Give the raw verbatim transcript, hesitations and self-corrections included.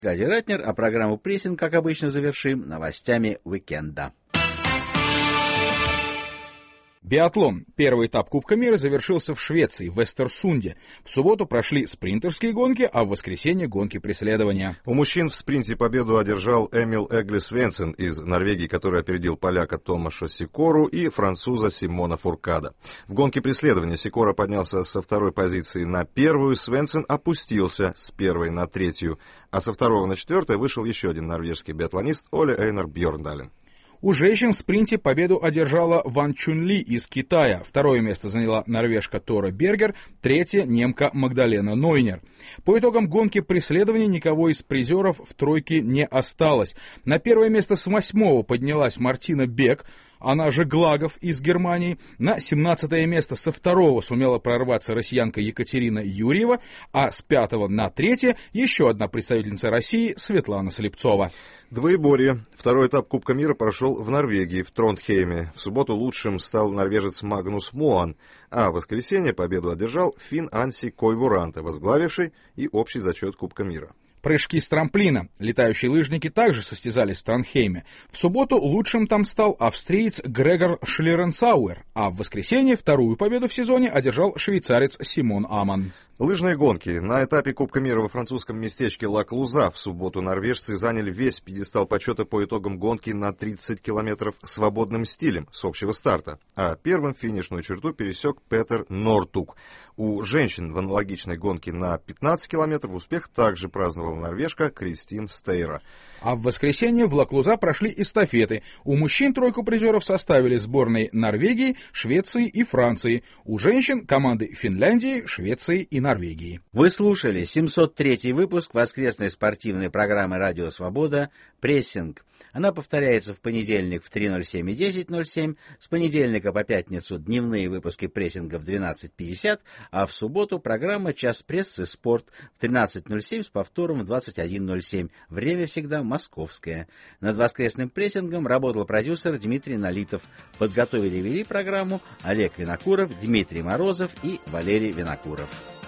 Гади Ратнер, а программу «Прессинг», как обычно, завершим новостями уикенда. Биатлон. Первый этап Кубка мира завершился в Швеции, в Эстерсунде. В субботу прошли спринтерские гонки, а в воскресенье гонки преследования. У мужчин в спринте победу одержал Эмил Эгли Свенсен из Норвегии, который опередил поляка Томаша Сикору и француза Симона Фуркада. В гонке преследования Сикора поднялся со второй позиции на первую, Свенсен опустился с первой на третью, а со второго на четвертое вышел еще один норвежский биатлонист Оле Эйнар Бьорндален. У женщин в спринте победу одержала Ван Чунли из Китая. Второе место заняла норвежка Тора Бергер, третье — немка Магдалена Нойнер. По итогам гонки преследования никого из призеров в тройке не осталось. На первое место с восьмого поднялась Мартина Бек, она же Глагов из Германии. На семнадцатое место со второго сумела прорваться россиянка Екатерина Юрьева, а с пятого на третье еще одна представительница России Светлана Слепцова. Двоеборье. Второй этап Кубка мира прошел в Норвегии, в Трондхейме. В субботу лучшим стал норвежец Магнус Моан, а в воскресенье победу одержал финн Анси Койвуранте, возглавивший и общий зачет Кубка мира. Прыжки с трамплина. Летающие лыжники также состязались в Тронхейме. В субботу лучшим там стал австриец Грегор Шлеренцауэр, а в воскресенье вторую победу в сезоне одержал швейцарец Симон Аман. Лыжные гонки. На этапе Кубка мира во французском местечке Ла-Клуза в субботу норвежцы заняли весь пьедестал почета по итогам гонки на тридцать километров свободным стилем с общего старта, а первым финишную черту пересек Петер Нортук. У женщин в аналогичной гонке на пятнадцать километров успех также праздновала норвежка Кристин Стейра. А в воскресенье в Ла-Клуза прошли эстафеты. У мужчин тройку призеров составили сборные Норвегии, Швеции и Франции. У женщин — команды Финляндии, Швеции и Норвегии. Вы слушали семьсот третий выпуск воскресной спортивной программы «Радио Свобода» «Прессинг». Она повторяется в понедельник в три ноль семь и десять ноль семь, с понедельника по пятницу дневные выпуски прессинга в двенадцать пятьдесят, а в субботу программа «Час прессы. Спорт» в тринадцать ноль семь с повтором в двадцать один ноль семь. Время всегда московское. Над воскресным прессингом работал продюсер Дмитрий Налитов. Подготовили и вели программу Олег Винокуров, Дмитрий Морозов и Валерий Винокуров.